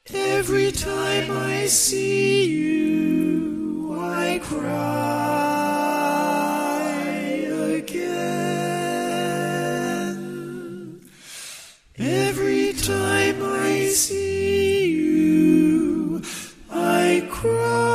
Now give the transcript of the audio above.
Every time I see you, I cry again. Every time I see you, I cry.